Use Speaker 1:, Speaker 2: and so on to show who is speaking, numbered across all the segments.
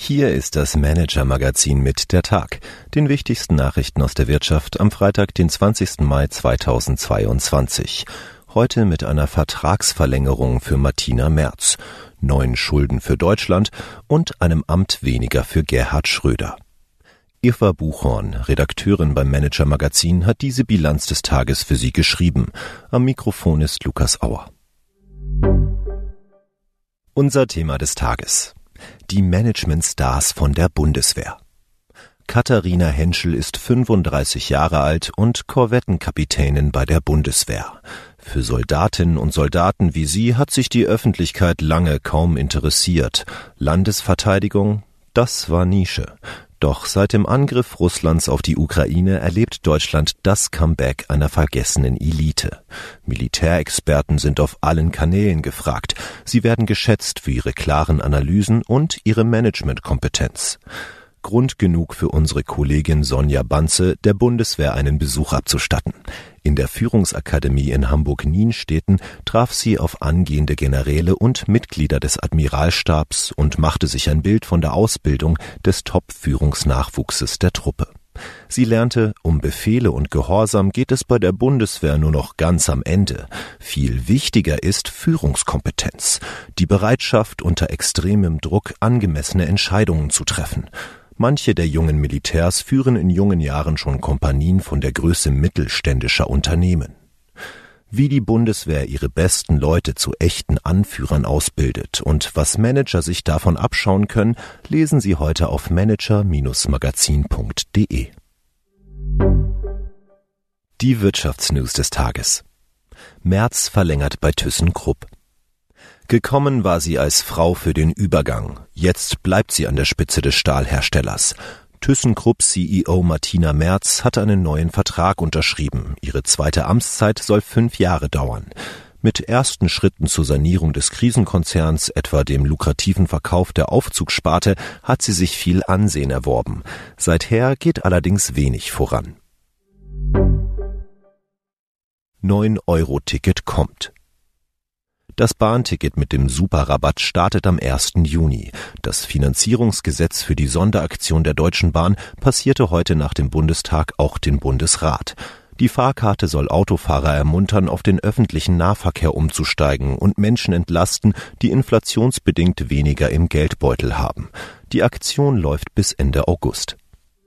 Speaker 1: Hier ist das Manager-Magazin mit der Tag, den wichtigsten Nachrichten aus der Wirtschaft am Freitag, den 20. Mai 2022. Heute mit einer Vertragsverlängerung für Martina Merz, neuen Schulden für Deutschland und einem Amt weniger für Gerhard Schröder. Eva Buchhorn, Redakteurin beim Manager-Magazin, hat diese Bilanz des Tages für Sie geschrieben. Am Mikrofon ist Lukas Auer. Unser Thema des Tages: die Management-Stars von der Bundeswehr. Katharina Henschel ist 35 Jahre alt und Korvettenkapitänin bei der Bundeswehr. Für Soldatinnen und Soldaten wie sie hat sich die Öffentlichkeit lange kaum interessiert. Landesverteidigung, das war Nische. Doch seit dem Angriff Russlands auf die Ukraine erlebt Deutschland das Comeback einer vergessenen Elite. Militärexperten sind auf allen Kanälen gefragt. Sie werden geschätzt für ihre klaren Analysen und ihre Managementkompetenz. Grund genug für unsere Kollegin Sonja Banze, der Bundeswehr einen Besuch abzustatten. In der Führungsakademie in Hamburg-Nienstädten traf sie auf angehende Generäle und Mitglieder des Admiralstabs und machte sich ein Bild von der Ausbildung des Top-Führungsnachwuchses der Truppe. Sie lernte, um Befehle und Gehorsam geht es bei der Bundeswehr nur noch ganz am Ende. Viel wichtiger ist Führungskompetenz, die Bereitschaft, unter extremem Druck angemessene Entscheidungen zu treffen. Manche der jungen Militärs führen in jungen Jahren schon Kompanien von der Größe mittelständischer Unternehmen. Wie die Bundeswehr ihre besten Leute zu echten Anführern ausbildet und was Manager sich davon abschauen können, lesen Sie heute auf manager-magazin.de. Die Wirtschaftsnews des Tages. Merz verlängert bei ThyssenKrupp. Gekommen war sie als Frau für den Übergang. Jetzt bleibt sie an der Spitze des Stahlherstellers. ThyssenKrupp-CEO Martina Merz hat einen neuen Vertrag unterschrieben. Ihre zweite Amtszeit soll 5 Jahre dauern. Mit ersten Schritten zur Sanierung des Krisenkonzerns, etwa dem lukrativen Verkauf der Aufzugssparte, hat sie sich viel Ansehen erworben. Seither geht allerdings wenig voran. 9-Euro-Ticket kommt. Das Bahnticket mit dem Superrabatt startet am 1. Juni. Das Finanzierungsgesetz für die Sonderaktion der Deutschen Bahn passierte heute nach dem Bundestag auch den Bundesrat. Die Fahrkarte soll Autofahrer ermuntern, auf den öffentlichen Nahverkehr umzusteigen und Menschen entlasten, die inflationsbedingt weniger im Geldbeutel haben. Die Aktion läuft bis Ende August.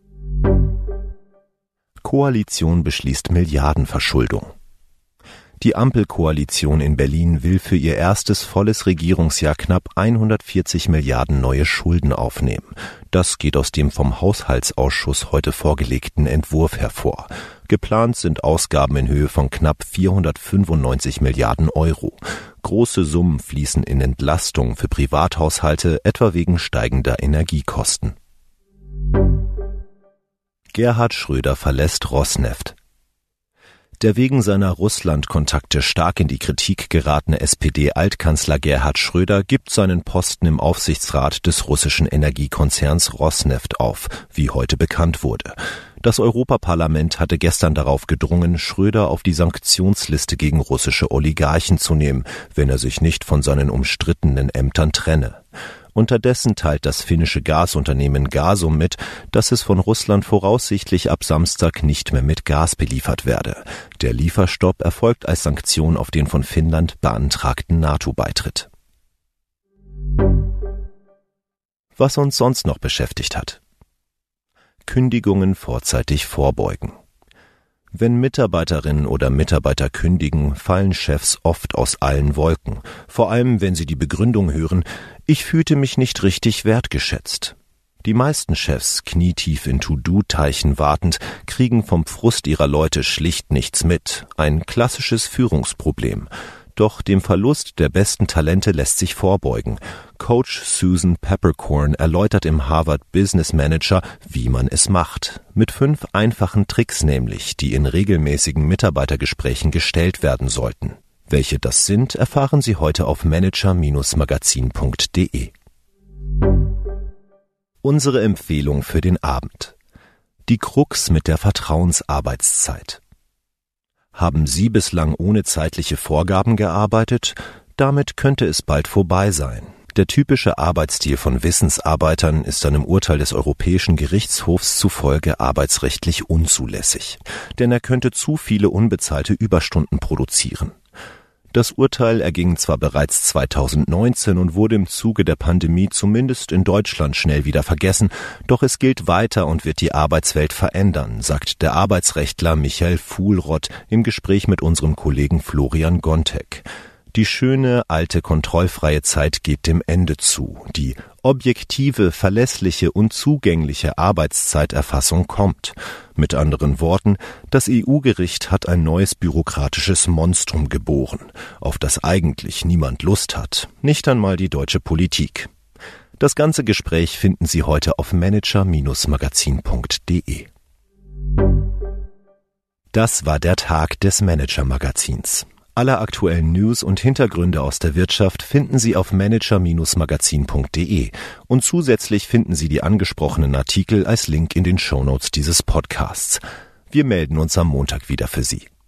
Speaker 1: Koalition beschließt Milliardenverschuldung. Die Ampelkoalition in Berlin will für ihr erstes volles Regierungsjahr knapp 140 Milliarden neue Schulden aufnehmen. Das geht aus dem vom Haushaltsausschuss heute vorgelegten Entwurf hervor. Geplant sind Ausgaben in Höhe von knapp 495 Milliarden Euro. Große Summen fließen in Entlastung für Privathaushalte, etwa wegen steigender Energiekosten. Gerhard Schröder verlässt Rosneft. Der wegen seiner Russland-Kontakte stark in die Kritik geratene SPD-Altkanzler Gerhard Schröder gibt seinen Posten im Aufsichtsrat des russischen Energiekonzerns Rosneft auf, wie heute bekannt wurde. Das Europaparlament hatte gestern darauf gedrungen, Schröder auf die Sanktionsliste gegen russische Oligarchen zu nehmen, wenn er sich nicht von seinen umstrittenen Ämtern trenne. Unterdessen teilt das finnische Gasunternehmen Gasum mit, dass es von Russland voraussichtlich ab Samstag nicht mehr mit Gas beliefert werde. Der Lieferstopp erfolgt als Sanktion auf den von Finnland beantragten NATO-Beitritt. Was uns sonst noch beschäftigt hat: Kündigungen vorzeitig vorbeugen. Wenn Mitarbeiterinnen oder Mitarbeiter kündigen, fallen Chefs oft aus allen Wolken. Vor allem, wenn sie die Begründung hören: Ich fühlte mich nicht richtig wertgeschätzt. Die meisten Chefs, knietief in To-Do-Teichen wartend, kriegen vom Frust ihrer Leute schlicht nichts mit. Ein klassisches Führungsproblem. Doch dem Verlust der besten Talente lässt sich vorbeugen. Coach Susan Peppercorn erläutert im Harvard Business Manager, wie man es macht. Mit 5 einfachen Tricks nämlich, die in regelmäßigen Mitarbeitergesprächen gestellt werden sollten. Welche das sind, erfahren Sie heute auf manager-magazin.de. Unsere Empfehlung für den Abend: Die Krux mit der Vertrauensarbeitszeit. Haben Sie bislang ohne zeitliche Vorgaben gearbeitet? Damit könnte es bald vorbei sein. Der typische Arbeitsstil von Wissensarbeitern ist einem Urteil des Europäischen Gerichtshofs zufolge arbeitsrechtlich unzulässig, denn er könnte zu viele unbezahlte Überstunden produzieren. Das Urteil erging zwar bereits 2019 und wurde im Zuge der Pandemie zumindest in Deutschland schnell wieder vergessen, doch es gilt weiter und wird die Arbeitswelt verändern, sagt der Arbeitsrechtler Michael Fuhlrott im Gespräch mit unserem Kollegen Florian Gontek. Die schöne, alte, kontrollfreie Zeit geht dem Ende zu. Die objektive, verlässliche und zugängliche Arbeitszeiterfassung kommt. Mit anderen Worten, das EU-Gericht hat ein neues bürokratisches Monstrum geboren, auf das eigentlich niemand Lust hat, nicht einmal die deutsche Politik. Das ganze Gespräch finden Sie heute auf manager-magazin.de. Das war der Tag des Manager-Magazins. Alle aktuellen News und Hintergründe aus der Wirtschaft finden Sie auf manager-magazin.de und zusätzlich finden Sie die angesprochenen Artikel als Link in den Shownotes dieses Podcasts. Wir melden uns am Montag wieder für Sie.